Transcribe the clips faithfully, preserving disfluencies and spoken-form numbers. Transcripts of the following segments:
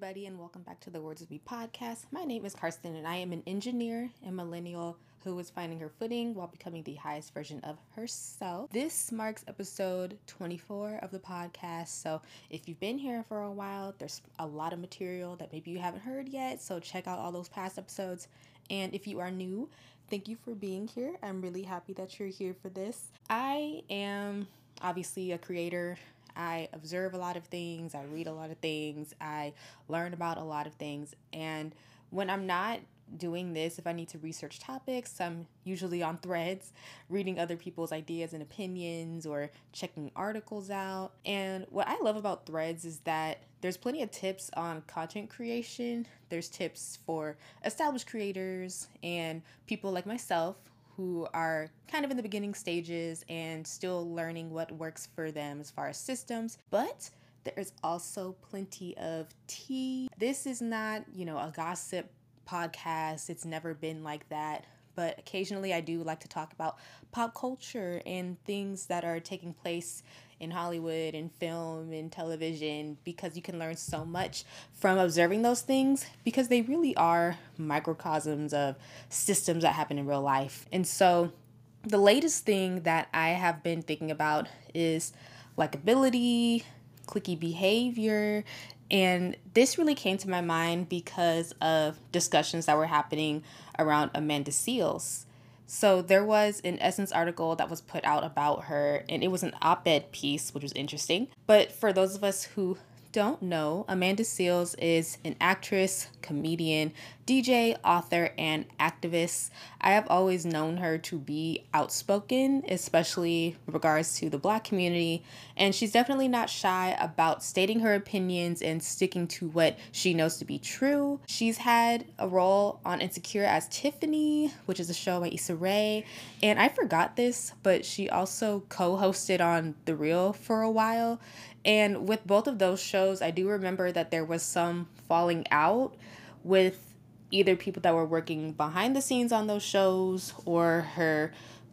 everybody, and welcome back to the Words of Me podcast. My name is Karsten, and I am an engineer and millennial who is finding her footing while becoming the highest version of herself. This marks episode twenty-four of the podcast, so if you've been here for a while, there's a lot of material that maybe you haven't heard yet, so check out all those past episodes. And if you are new, thank you for being here. I'm really happy that you're here for this. I am obviously a creator. I observe a lot of things, I read a lot of things, I learn about a lot of things, and when I'm not doing this, if I need to research topics, I'm usually on Threads, reading other people's ideas and opinions or checking articles out. And what I love about Threads is that there's plenty of tips on content creation. There's tips for established creators and people like myself who are kind of in the beginning stages and still learning what works for them as far as systems. But there is also plenty of tea. This is not, you know, a gossip podcast. It's never been like that. But occasionally I do like to talk about pop culture and things that are taking place in Hollywood and film and television, because you can learn so much from observing those things, because they really are microcosms of systems that happen in real life. And so the latest thing that I have been thinking about is likability, cliquey behavior. And this really came to my mind because of discussions that were happening around Amanda Seales. So there was an Essence article that was put out about her, and it was an op-ed piece, which was interesting. But for those of us who don't know, Amanda Seales is an actress, comedian, D J, author, and activist. I have always known her to be outspoken, especially with regards to the Black community, and she's definitely not shy about stating her opinions and sticking to what she knows to be true. She's had a role on Insecure as Tiffany, which is a show by Issa Rae, and I forgot this, but she also co-hosted on The Real for a while. And with both of those shows, I do remember that there was some falling out with either people that were working behind the scenes on those shows or her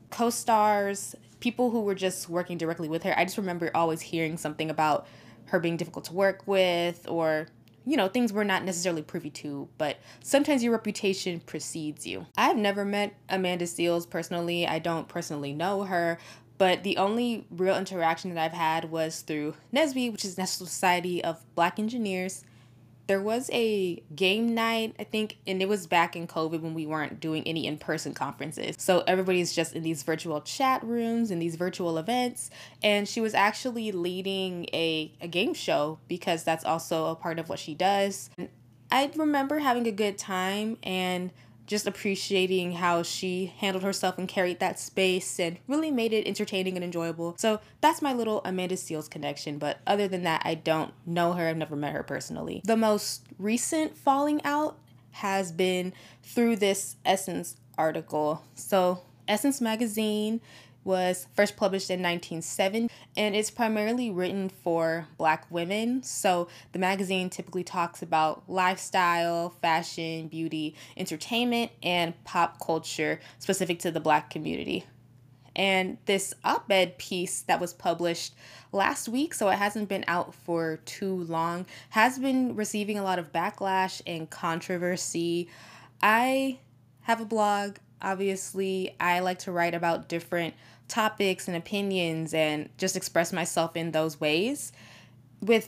co-stars, people who were just working directly with her. I just remember always hearing something about her being difficult to work with, or, you know, things we're not necessarily privy to, but sometimes your reputation precedes you. I've never met Amanda Seales personally. I don't personally know her. But the only real interaction that I've had was through N S B E, which is National Society of Black Engineers. There was a game night, I think, and it was back in COVID when we weren't doing any in-person conferences. So everybody's just in these virtual chat rooms and these virtual events. And she was actually leading a, a game show, because that's also a part of what she does. And I remember having a good time and just appreciating how she handled herself and carried that space and really made it entertaining and enjoyable. So that's my little Amanda Seales connection. But other than that, I don't know her. I've never met her personally. The most recent falling out has been through this Essence article. So Essence magazine was first published in nineteen seventy, and it's primarily written for Black women. So the magazine typically talks about lifestyle, fashion, beauty, entertainment, and pop culture specific to the Black community. And this op-ed piece that was published last week, so it hasn't been out for too long, has been receiving a lot of backlash and controversy. I have a blog. Obviously, I like to write about different topics and opinions and just express myself in those ways. With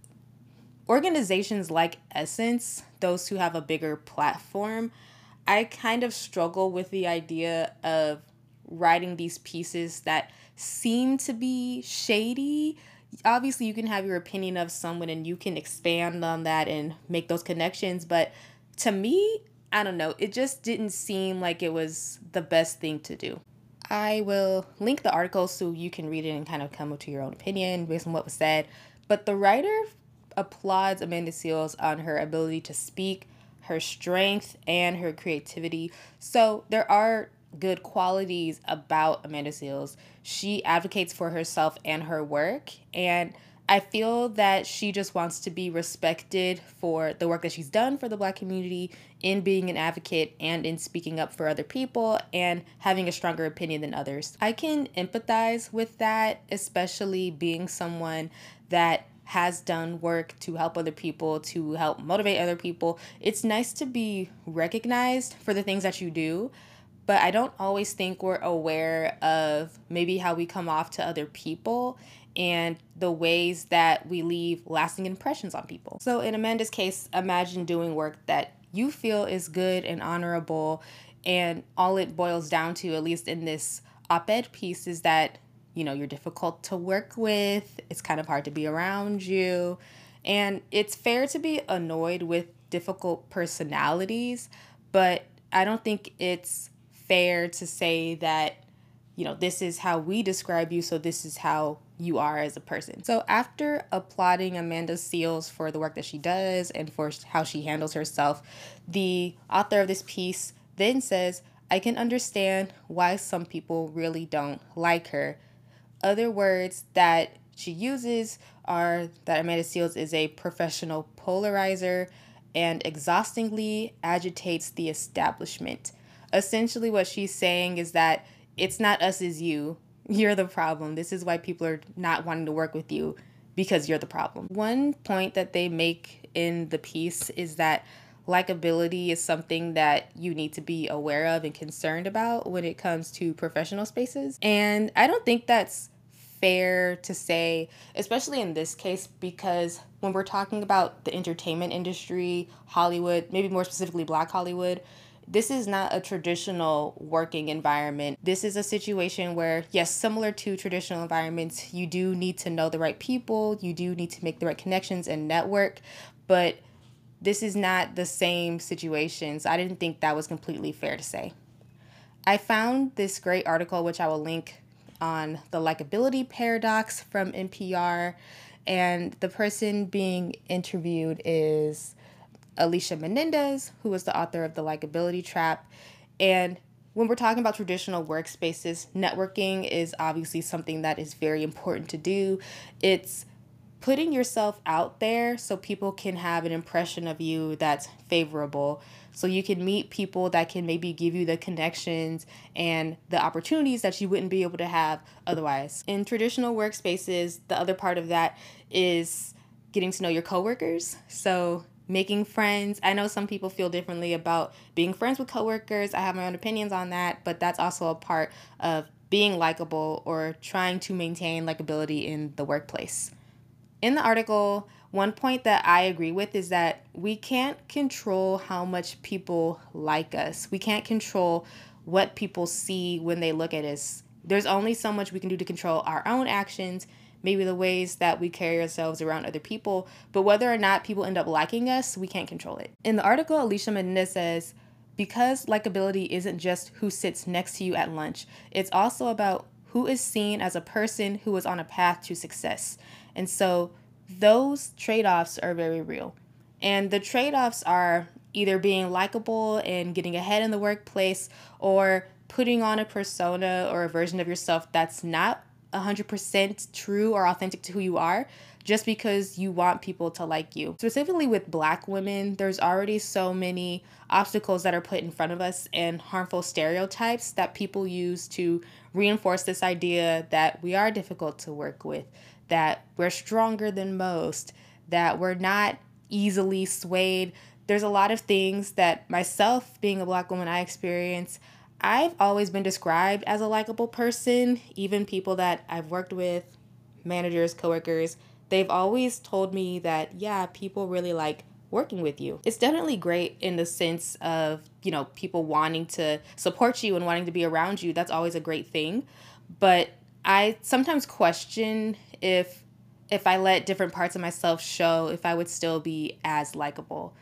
organizations like Essence, those who have a bigger platform, I kind of struggle with the idea of writing these pieces that seem to be shady. Obviously, you can have your opinion of someone and you can expand on that and make those connections, but to me, I don't know, it just didn't seem like it was the best thing to do. I will link the article so you can read it and kind of come up to your own opinion based on what was said. But the writer applauds Amanda Seales on her ability to speak, her strength, and her creativity. So there are good qualities about Amanda Seales. She advocates for herself and her work, and I feel that she just wants to be respected for the work that she's done for the Black community in being an advocate and in speaking up for other people and having a stronger opinion than others. I can empathize with that, especially being someone that has done work to help other people, to help motivate other people. It's nice to be recognized for the things that you do, but I don't always think we're aware of maybe how we come off to other people and the ways that we leave lasting impressions on people. So in Amanda's case, imagine doing work that you feel is good and honorable, and all it boils down to, at least in this op-ed piece, is that, you know, you're difficult to work with, it's kind of hard to be around you, and it's fair to be annoyed with difficult personalities, but I don't think it's fair to say that, you know, this is how we describe you, so this is how you are as a person. So after applauding Amanda Seales for the work that she does and for how she handles herself, the author of this piece then says, I can understand why some people really don't like her. Other words that she uses are that Amanda Seales is a professional polarizer and exhaustingly agitates the establishment. Essentially what she's saying is that it's not us, it's you. You're the problem. This is why people are not wanting to work with you, because you're the problem. One point that they make in the piece is that likability is something that you need to be aware of and concerned about when it comes to professional spaces. And I don't think that's fair to say, especially in this case, because when we're talking about the entertainment industry, Hollywood, maybe more specifically Black Hollywood, this is not a traditional working environment. This is a situation where, yes, similar to traditional environments, you do need to know the right people, you do need to make the right connections and network, but this is not the same situation. So I didn't think that was completely fair to say. I found this great article, which I will link, on the likability paradox from N P R, and the person being interviewed is Alicia Menendez, who is the author of The Likability Trap. And when we're talking about traditional workspaces, networking is obviously something that is very important to do. It's putting yourself out there so people can have an impression of you that's favorable. So you can meet people that can maybe give you the connections and the opportunities that you wouldn't be able to have otherwise. In traditional workspaces, the other part of that is getting to know your coworkers. So making friends. I know some people feel differently about being friends with coworkers. I have my own opinions on that, but that's also a part of being likable or trying to maintain likability in the workplace. In the article, one point that I agree with is that we can't control how much people like us. We can't control what people see when they look at us. There's only so much we can do to control our own actions, maybe the ways that we carry ourselves around other people, but whether or not people end up liking us, we can't control it. In the article, Alicia Menendez says, because likability isn't just who sits next to you at lunch, it's also about who is seen as a person who is on a path to success. And so those trade-offs are very real. And the trade-offs are either being likable and getting ahead in the workplace, or putting on a persona or a version of yourself that's not one hundred percent true or authentic to who you are, just because you want people to like you. Specifically with Black women, there's already so many obstacles that are put in front of us and harmful stereotypes that people use to reinforce this idea that we are difficult to work with, that we're stronger than most, that we're not easily swayed. There's a lot of things that myself, being a Black woman, I experience. I've always been described as a likable person. Even people that I've worked with, managers, coworkers, they've always told me that, yeah, people really like working with you. It's definitely great in the sense of, you know, people wanting to support you and wanting to be around you. That's always a great thing. But I sometimes question if if I let different parts of myself show, if I would still be as likable.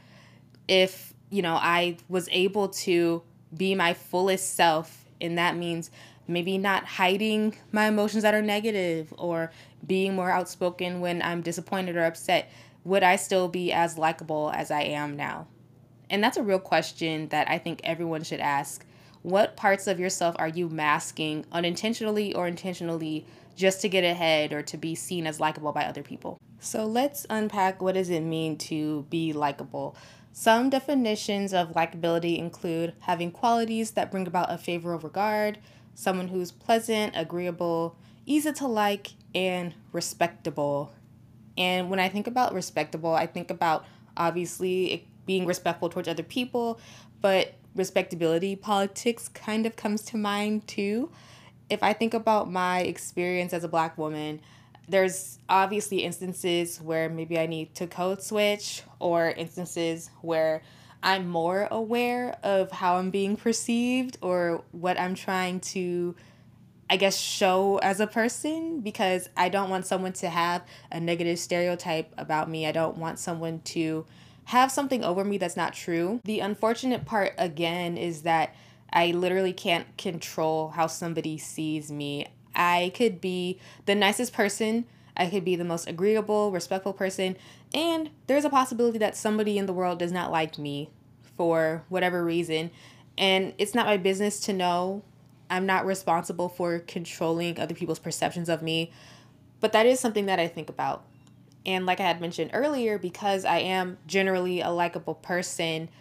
If, you know, I was able to be my fullest self, and that means maybe not hiding my emotions that are negative or being more outspoken when I'm disappointed or upset, would I still be as likable as I am now? And that's a real question that I think everyone should ask. What parts of yourself are you masking unintentionally or intentionally just to get ahead or to be seen as likable by other people? So let's unpack, what does it mean to be likable? Some definitions of likability include having qualities that bring about a favorable regard, someone who's pleasant, agreeable, easy to like, and respectable. And when I think about respectable, I think about obviously it being respectful towards other people, but respectability politics kind of comes to mind too. If I think about my experience as a Black woman, there's obviously instances where maybe I need to code switch, or instances where I'm more aware of how I'm being perceived or what I'm trying to, I guess, show as a person, because I don't want someone to have a negative stereotype about me. I don't want someone to have something over me that's not true. The unfortunate part, again, is that I literally can't control how somebody sees me. I could be the nicest person, I could be the most agreeable, respectful person, and there's a possibility that somebody in the world does not like me for whatever reason. And it's not my business to know. I'm not responsible for controlling other people's perceptions of me, but that is something that I think about. And like I had mentioned earlier, because I am generally a likable person,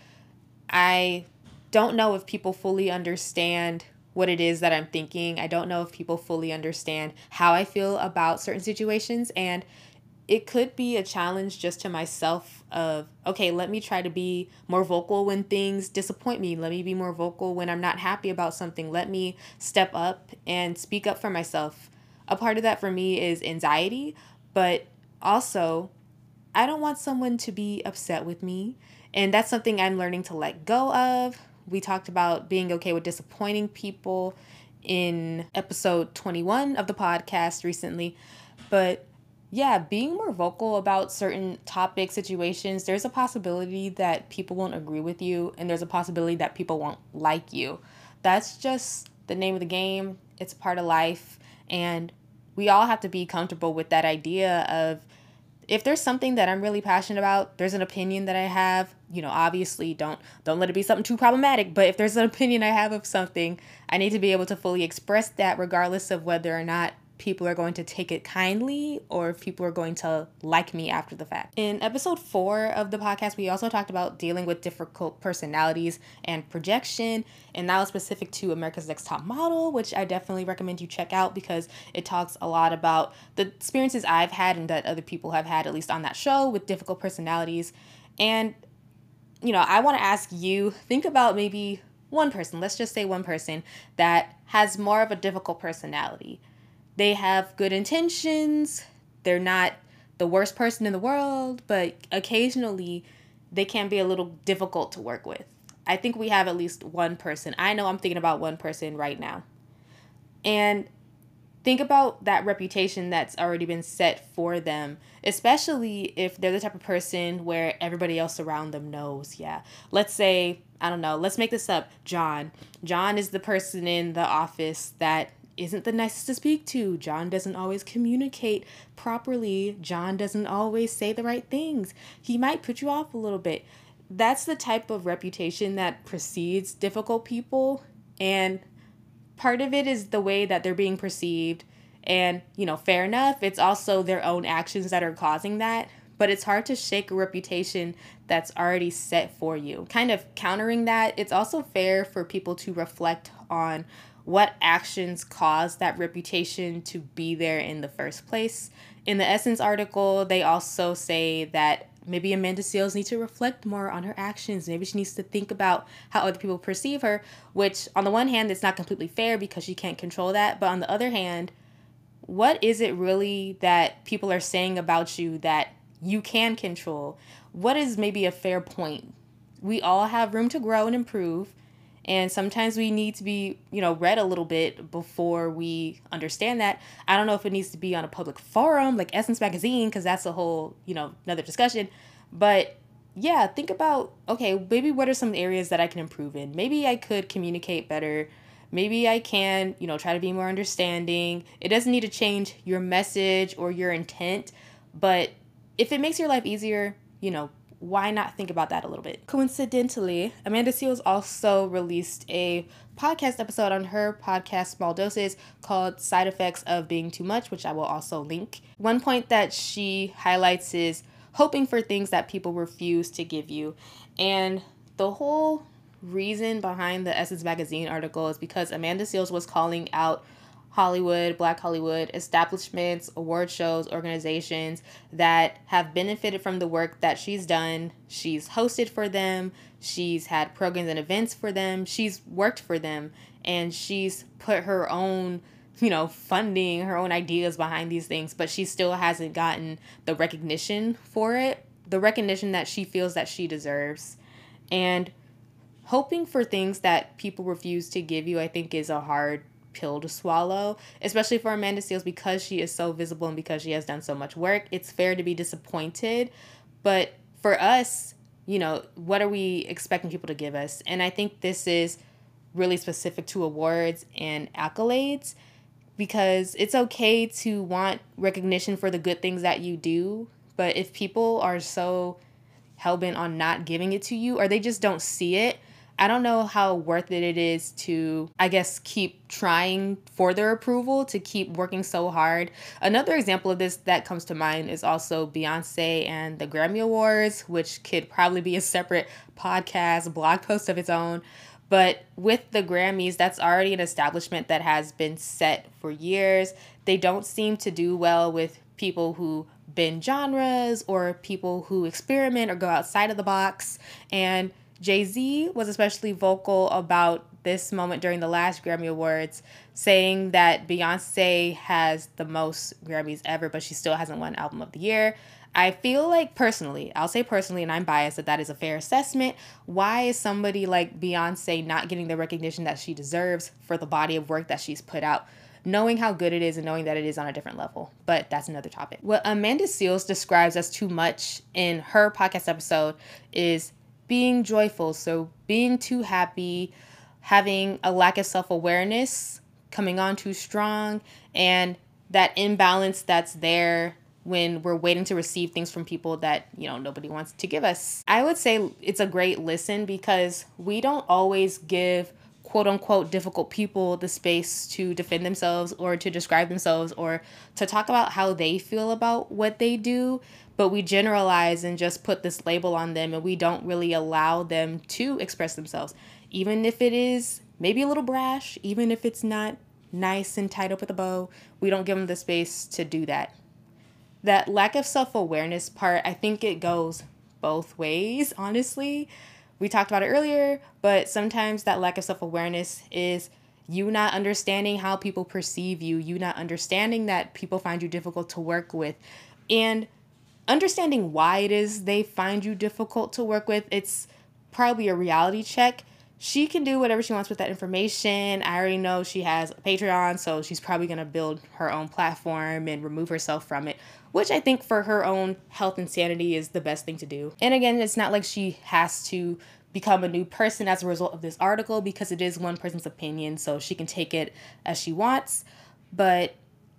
I don't know if people fully understand what it is that I'm thinking. I don't know if people fully understand how I feel about certain situations. And it could be a challenge just to myself of, okay, let me try to be more vocal when things disappoint me. Let me be more vocal when I'm not happy about something. Let me step up and speak up for myself. A part of that for me is anxiety, but also I don't want someone to be upset with me. And that's something I'm learning to let go of. We talked about being okay with disappointing people in episode twenty-one of the podcast recently. But yeah, being more vocal about certain topic situations, there's a possibility that people won't agree with you, and there's a possibility that people won't like you. That's just the name of the game. It's part of life. And we all have to be comfortable with that idea of, if there's something that I'm really passionate about, there's an opinion that I have, you know, obviously don't don't let it be something too problematic, but if there's an opinion I have of something, I need to be able to fully express that regardless of whether or not people are going to take it kindly or if people are going to like me after the fact. In episode four of the podcast, we also talked about dealing with difficult personalities and projection, and that was specific to America's Next Top Model, which I definitely recommend you check out because it talks a lot about the experiences I've had and that other people have had, at least on that show, with difficult personalities. And, you know, I want to ask you, think about maybe one person, let's just say one person that has more of a difficult personality. They have good intentions. They're not the worst person in the world, but occasionally they can be a little difficult to work with. I think we have at least one person. I know I'm thinking about one person right now. And think about that reputation that's already been set for them, especially if they're the type of person where everybody else around them knows. Yeah. Let's say, I don't know, let's make this up. John. John is the person in the office that isn't the nicest to speak to. John doesn't always communicate properly. John doesn't always say the right things. He might put you off a little bit. That's the type of reputation that precedes difficult people. And part of it is the way that they're being perceived. And, you know, fair enough, it's also their own actions that are causing that. But it's hard to shake a reputation that's already set for you. Kind of countering that, it's also fair for people to reflect on what actions caused that reputation to be there in the first place. In the Essence article, they also say that maybe Amanda Seales needs to reflect more on her actions. Maybe she needs to think about how other people perceive her, which on the one hand, it's not completely fair because she can't control that. But on the other hand, what is it really that people are saying about you that you can control? What is maybe a fair point? We all have room to grow and improve. And sometimes we need to be, you know, read a little bit before we understand that. I don't know if it needs to be on a public forum like Essence Magazine, because that's a whole, you know, another discussion. But yeah, think about, okay, maybe what are some areas that I can improve in? Maybe I could communicate better. Maybe I can, you know, try to be more understanding. It doesn't need to change your message or your intent. But if it makes your life easier, you know, why not think about that a little bit? Coincidentally, Amanda Seales also released a podcast episode on her podcast Small Doses called Side Effects of Being Too Much, which I will also link. One point that she highlights is hoping for things that people refuse to give you. And the whole reason behind the Essence Magazine article is because Amanda Seales was calling out Hollywood, Black Hollywood, establishments, award shows, organizations that have benefited from the work that she's done. She's hosted for them. She's had programs and events for them. She's worked for them. And she's put her own, you know, funding, her own ideas behind these things. But she still hasn't gotten the recognition for it. The recognition that she feels that she deserves. And hoping for things that people refuse to give you, I think, is a hard pill to swallow, especially for Amanda Seales, because she is so visible and because she has done so much work. It's fair to be disappointed, but for us, you know, what are we expecting people to give us? And I think this is really specific to awards and accolades, because it's okay to want recognition for the good things that you do, but if people are so hell-bent on not giving it to you, or they just don't see it, I don't know how worth it it is to, I guess, keep trying for their approval, to keep working so hard. Another example of this that comes to mind is also Beyonce and the Grammy Awards, which could probably be a separate podcast, blog post of its own. But with the Grammys, that's already an establishment that has been set for years. They don't seem to do well with people who bend genres or people who experiment or go outside of the box. And Jay-Z was especially vocal about this moment during the last Grammy Awards, saying that Beyonce has the most Grammys ever, but she still hasn't won Album of the Year. I feel like personally, I'll say personally, and I'm biased, that that is a fair assessment. Why is somebody like Beyonce not getting the recognition that she deserves for the body of work that she's put out, knowing how good it is and knowing that it is on a different level? But that's another topic. What Amanda Seales describes as too much in her podcast episode is being joyful. So being too happy, having a lack of self-awareness, coming on too strong, and that imbalance that's there when we're waiting to receive things from people that, you know, nobody wants to give us. I would say it's a great listen, because we don't always give quote unquote difficult people the space to defend themselves or to describe themselves or to talk about how they feel about what they do. But we generalize and just put this label on them, and we don't really allow them to express themselves, even if it is maybe a little brash, even if it's not nice and tied up with a bow. We don't give them the space to do that. That lack of self-awareness part, I think it goes both ways, honestly. We talked about it earlier, but sometimes that lack of self-awareness is you not understanding how people perceive you, you not understanding that people find you difficult to work with, and understanding why it is they find you difficult to work with. It's probably a reality check. She can do whatever she wants with that information. I already know she has a Patreon, so she's probably going to build her own platform and remove herself from it, which I think for her own health and sanity is the best thing to do. And again, it's not like she has to become a new person as a result of this article, because it is one person's opinion, so she can take it as she wants. But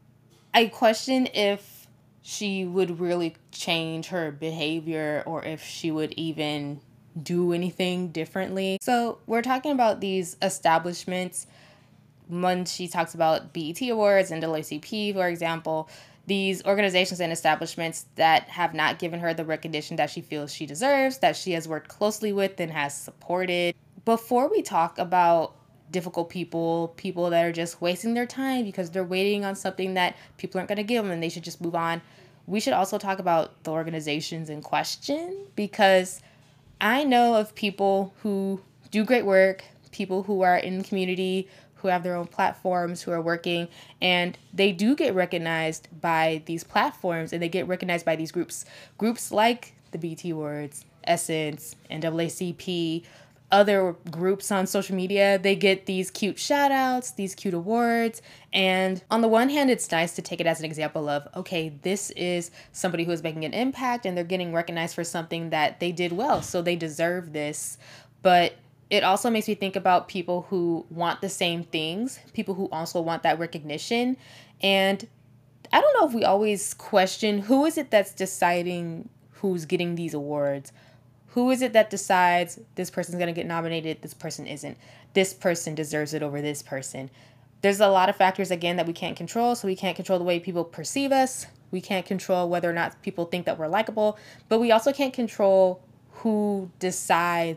I question if she would really change her behavior or if she would even do anything differently. So we're talking about these establishments. When she talks about B E T Awards and N double A C P, for example, these organizations and establishments that have not given her the recognition that she feels she deserves, that she has worked closely with and has supported. Before we talk about difficult people, people that are just wasting their time because they're waiting on something that people aren't going to give them and they should just move on, we should also talk about the organizations in question, because I know of people who do great work, people who are in the community, who have their own platforms, who are working, and they do get recognized by these platforms, and they get recognized by these groups. Groups like the B E T Awards, Essence, N double A C P, other groups on social media, they get these cute shout outs, these cute awards. And on the one hand, it's nice to take it as an example of, okay, this is somebody who is making an impact and they're getting recognized for something that they did well, so they deserve this. But it also makes me think about people who want the same things, people who also want that recognition. And I don't know if we always question, who is it that's deciding who's getting these awards? Who is it that decides this person's going to get nominated, this person isn't? This person deserves it over this person. There's a lot of factors, again, that we can't control. So we can't control the way people perceive us. We can't control whether or not people think that we're likable. But we also can't control who decides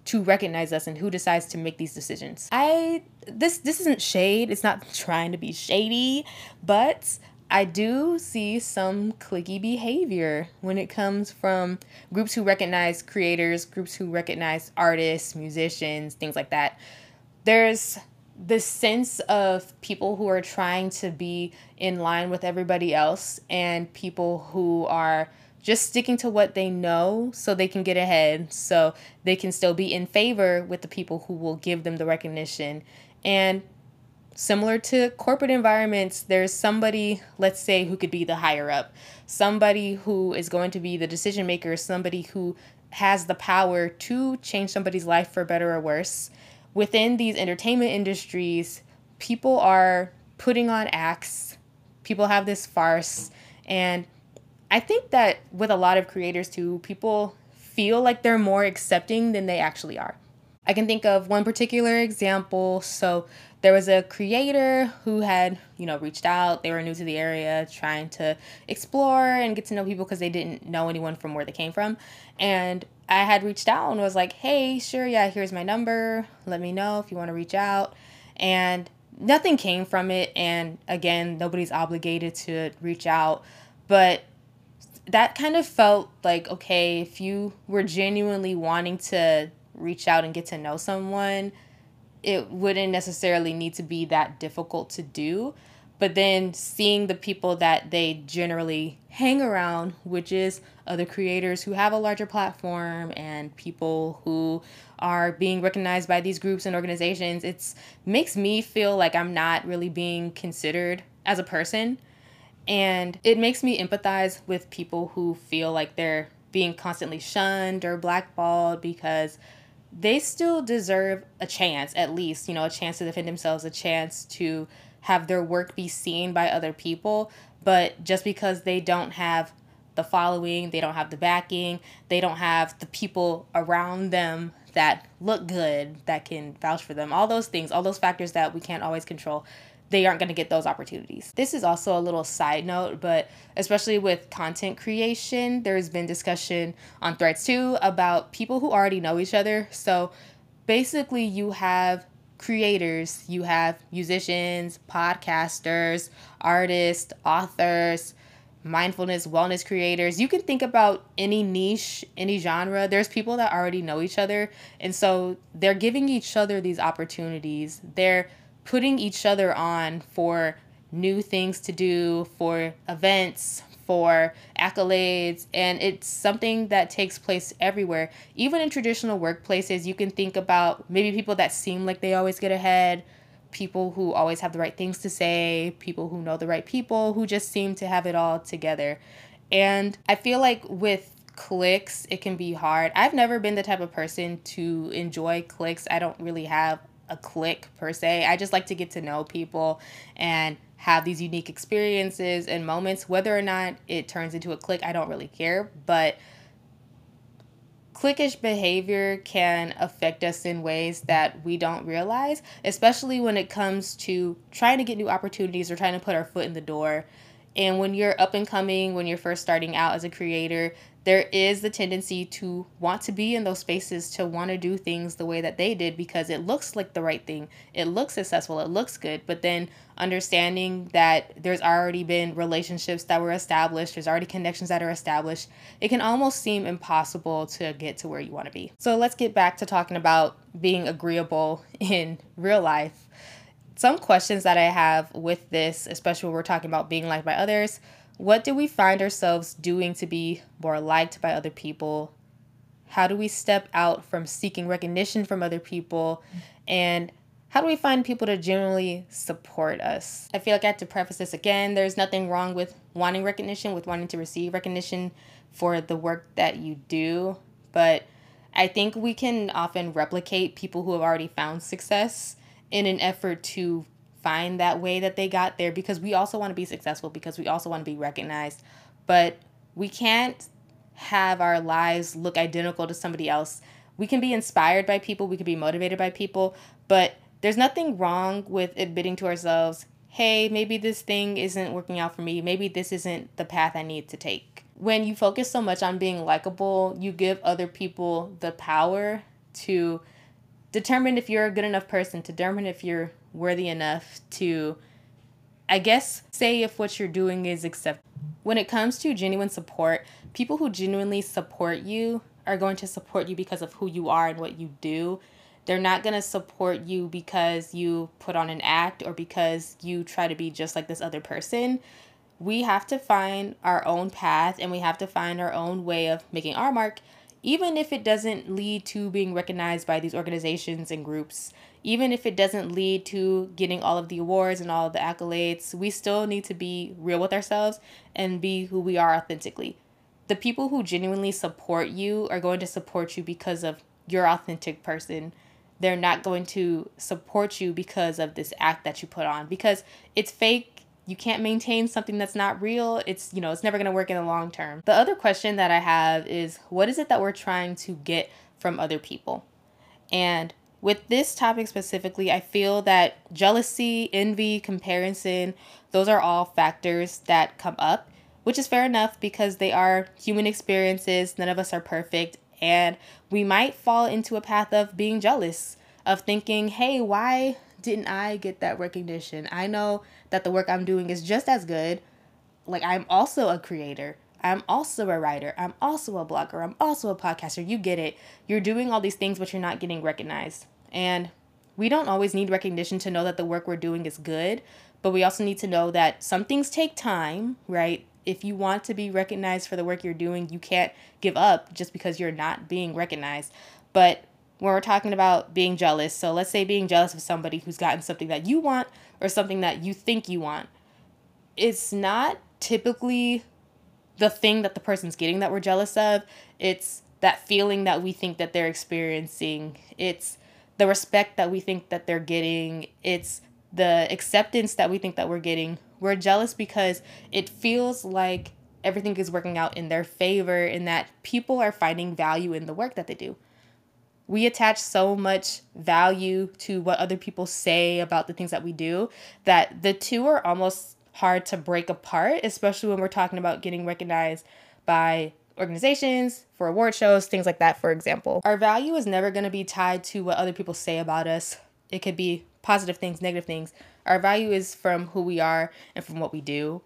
to recognize us and who decides to make these decisions. I this this isn't shade. It's not trying to be shady, but I do see some cliquey behavior when it comes from groups who recognize creators, groups who recognize artists, musicians, things like that. There's this sense of people who are trying to be in line with everybody else and people who are just sticking to what they know so they can get ahead, so they can still be in favor with the people who will give them the recognition. And similar to corporate environments, there's somebody, let's say, who could be the higher up, somebody who is going to be the decision maker, somebody who has the power to change somebody's life for better or worse. Within these entertainment industries, people are putting on acts, people have this farce, and I think that with a lot of creators too, people feel like they're more accepting than they actually are. I can think of one particular example. So there was a creator who had, you know, reached out. They were new to the area, trying to explore and get to know people because they didn't know anyone from where they came from. And I had reached out and was like, hey, sure, yeah, here's my number. Let me know if you want to reach out. And nothing came from it. And again, nobody's obligated to reach out. But that kind of felt like, okay, if you were genuinely wanting to reach out and get to know someone, it wouldn't necessarily need to be that difficult to do. But then seeing the people that they generally hang around, which is other creators who have a larger platform and people who are being recognized by these groups and organizations, it's makes me feel like I'm not really being considered as a person. And it makes me empathize with people who feel like they're being constantly shunned or blackballed because they still deserve a chance, at least, you know, a chance to defend themselves, a chance to have their work be seen by other people. But just because they don't have the following, they don't have the backing, they don't have the people around them that look good, that can vouch for them, all those things, all those factors that we can't always control, they aren't going to get those opportunities. This is also a little side note, but especially with content creation, there's been discussion on Threads too about people who already know each other. So basically you have creators, you have musicians, podcasters, artists, authors, mindfulness, wellness creators. You can think about any niche, any genre. There's people that already know each other. And so they're giving each other these opportunities. They're putting each other on for new things to do, for events, for accolades, and it's something that takes place everywhere. Even in traditional workplaces, you can think about maybe people that seem like they always get ahead, people who always have the right things to say, people who know the right people, who just seem to have it all together. And I feel like with cliques, it can be hard. I've never been the type of person to enjoy cliques. I don't really have a clique per se. I just like to get to know people and have these unique experiences and moments. Whether or not it turns into a clique, I don't really care. But cliquish behavior can affect us in ways that we don't realize, especially when it comes to trying to get new opportunities or trying to put our foot in the door. And when you're up and coming, when you're first starting out as a creator, there is the tendency to want to be in those spaces, to want to do things the way that they did because it looks like the right thing. It looks successful. It looks good. But then understanding that there's already been relationships that were established, there's already connections that are established, it can almost seem impossible to get to where you want to be. So let's get back to talking about being agreeable in real life. Some questions that I have with this, especially when we're talking about being liked by others: what do we find ourselves doing to be more liked by other people? How do we step out from seeking recognition from other people? And how do we find people to genuinely support us? I feel like I have to preface this again. There's nothing wrong with wanting recognition, with wanting to receive recognition for the work that you do. But I think we can often replicate people who have already found success in an effort to find that way that they got there, because we also want to be successful, because we also want to be recognized. But we can't have our lives look identical to somebody else. We can be inspired by people, we can be motivated by people, but there's nothing wrong with admitting to ourselves, hey, maybe this thing isn't working out for me. Maybe this isn't the path I need to take. When you focus so much on being likable, you give other people the power to determine if you're a good enough person, to determine if you're worthy enough to, I guess, say if what you're doing is acceptable. When it comes to genuine support, people who genuinely support you are going to support you because of who you are and what you do. They're not going to support you because you put on an act or because you try to be just like this other person. We have to find our own path and we have to find our own way of making our mark, even if it doesn't lead to being recognized by these organizations and groups. Even if it doesn't lead to getting all of the awards and all of the accolades, we still need to be real with ourselves and be who we are authentically. The people who genuinely support you are going to support you because of your authentic person. They're not going to support you because of this act that you put on, because it's fake. You can't maintain something that's not real. It's, you know, it's never going to work in the long term. The other question that I have is, what is it that we're trying to get from other people? And with this topic specifically, I feel that jealousy, envy, comparison, those are all factors that come up, which is fair enough because they are human experiences. None of us are perfect. And we might fall into a path of being jealous, of thinking, hey, why didn't I get that recognition? I know that the work I'm doing is just as good. Like, I'm also a creator. I'm also a writer. I'm also a blogger. I'm also a podcaster. You get it. You're doing all these things, but you're not getting recognized. And we don't always need recognition to know that the work we're doing is good, but we also need to know that some things take time, right? If you want to be recognized for the work you're doing, you can't give up just because you're not being recognized. But when we're talking about being jealous, so let's say being jealous of somebody who's gotten something that you want or something that you think you want, it's not typically the thing that the person's getting that we're jealous of. It's that feeling that we think that they're experiencing. It's the respect that we think that they're getting. It's the acceptance that we think that we're getting. We're jealous because it feels like everything is working out in their favor and that people are finding value in the work that they do. We attach so much value to what other people say about the things that we do that the two are almost hard to break apart, especially when we're talking about getting recognized by organizations, for award shows, things like that, for example. Our value is never going to be tied to what other people say about us. It could be positive things, negative things. Our value is from who we are and from what we do.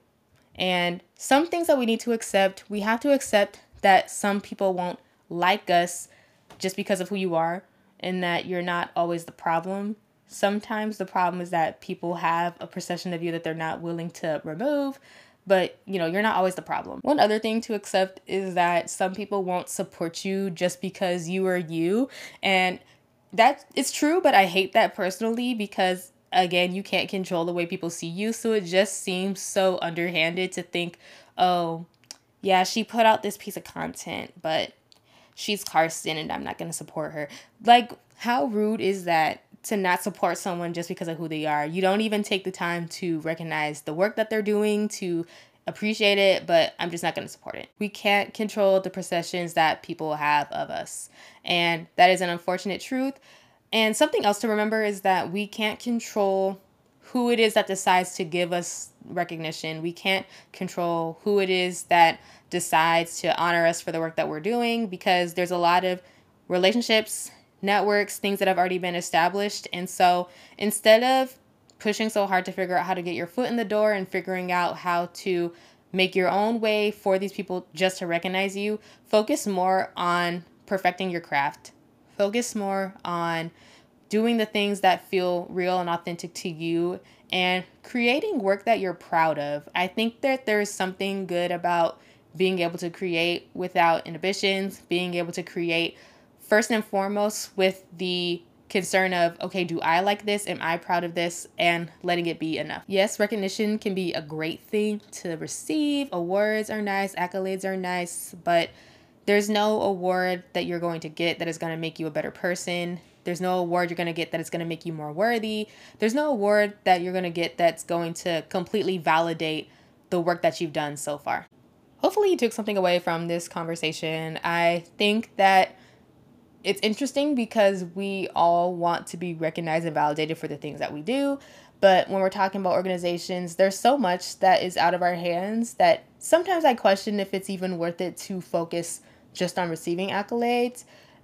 And some things that we need to accept, we have to accept that some people won't like us just because of who you are and that you're not always the problem. Sometimes the problem is that people have a perception of you that they're not willing to remove, but you know, you're not always the problem. One other thing to accept is that some people won't support you just because you are you. And that it's true, but I hate that personally because again, you can't control the way people see you. So it just seems so underhanded to think, oh, yeah, she put out this piece of content, but she's Karsten and I'm not going to support her. Like, how rude is that to not support someone just because of who they are? You don't even take the time to recognize the work that they're doing, to appreciate it, but I'm just not going to support it. We can't control the perceptions that people have of us. And that is an unfortunate truth. And something else to remember is that we can't control who it is that decides to give us recognition. We can't control who it is that decides to honor us for the work that we're doing because there's a lot of relationships, networks, things that have already been established. And so instead of pushing so hard to figure out how to get your foot in the door and figuring out how to make your own way for these people just to recognize you, focus more on perfecting your craft. Focus more on doing the things that feel real and authentic to you and creating work that you're proud of. I think that there's something good about being able to create without inhibitions, being able to create first and foremost with the concern of, okay, do I like this? Am I proud of this? And letting it be enough. Yes, recognition can be a great thing to receive. Awards are nice, accolades are nice, but there's no award that you're going to get that is going to make you a better person. There's no award you're going to get that is going to make you more worthy. There's no award that you're going to get that's going to completely validate the work that you've done so far. Hopefully you took something away from this conversation. I think that it's interesting because we all want to be recognized and validated for the things that we do. But when we're talking about organizations, there's so much that is out of our hands that sometimes I question if it's even worth it to focus just on receiving accolades.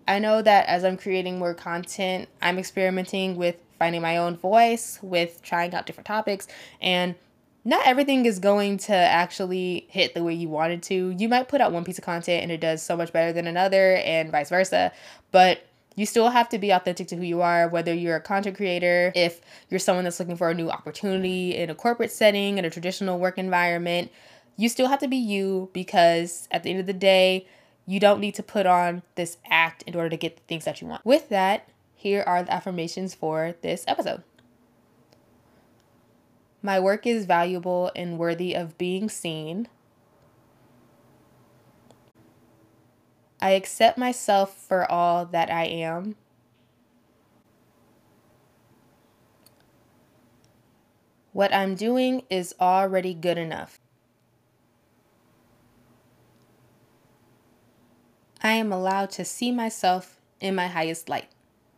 I know that as I'm creating more content, I'm experimenting with finding my own voice, with trying out different topics, and not everything is going to actually hit the way you wanted to. You might put out one piece of content and it does so much better than another, and vice versa, but you still have to be authentic to who you are, whether you're a content creator, if you're someone that's looking for a new opportunity in a corporate setting, in a traditional work environment. You still have to be you, because at the end of the day, you don't need to put on this act in order to get the things that you want. With that, here are the affirmations for this episode. My work is valuable and worthy of being seen. I accept myself for all that I am. What I'm doing is already good enough. I am allowed to see myself in my highest light.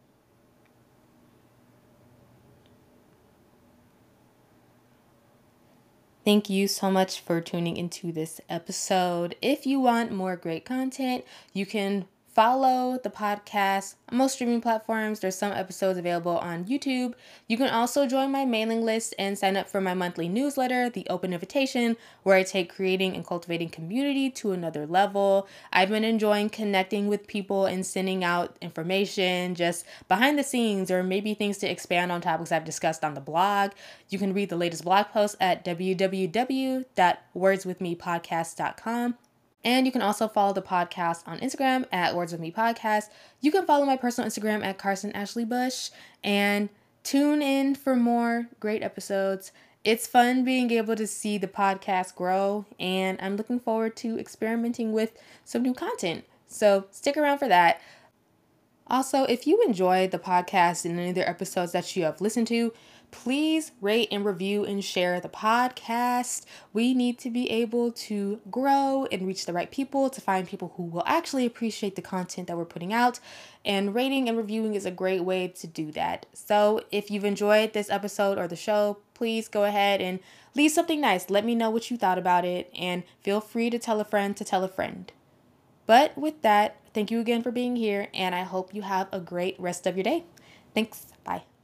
Thank you so much for tuning into this episode. If you want more great content, you can follow the podcast on most streaming platforms. There's some episodes available on YouTube. You can also join my mailing list and sign up for my monthly newsletter, The Open Invitation, where I take creating and cultivating community to another level. I've been enjoying connecting with people and sending out information just behind the scenes, or maybe things to expand on topics I've discussed on the blog. You can read the latest blog post at w w w dot words with me podcast dot com. And you can also follow the podcast on Instagram at Words With Me Podcast. You can follow my personal Instagram at Carson Ashley Bush, and tune in for more great episodes. It's fun being able to see the podcast grow, and I'm looking forward to experimenting with some new content. So stick around for that. Also, if you enjoyed the podcast and any of the episodes that you have listened to, please rate and review and share the podcast. We need to be able to grow and reach the right people, to find people who will actually appreciate the content that we're putting out. And rating and reviewing is a great way to do that. So if you've enjoyed this episode or the show, please go ahead and leave something nice. Let me know what you thought about it, and feel free to tell a friend to tell a friend. But with that, thank you again for being here, and I hope you have a great rest of your day. Thanks. Bye.